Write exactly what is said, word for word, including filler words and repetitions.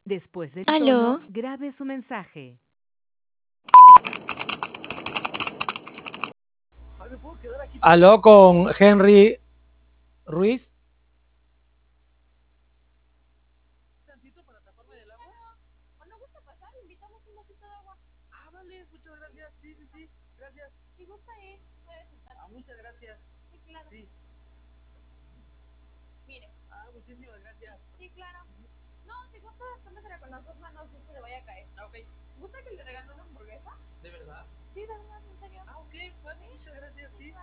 Después del Aló. tono, grabe su mensaje. Aló con Henry Ruiz. Para taparme del agua. Cuando gusta pasar, invitamos un vasito de agua. Ah, vale, muchas gracias. Sí, sí, sí, gracias. Si gusta ir, puede sentarse. Ah, muchas gracias. Sí, claro. Sí. Mire. Ah, muchísimas gracias. Sí, claro. No, si gusta, tómesela con las dos manos, no se le vaya a caer. Ah, ok. ¿Gusta que le regale una hamburguesa? ¿De verdad? Sí, de verdad, en serio. Ah, ok, vale, muchas gracias, sí.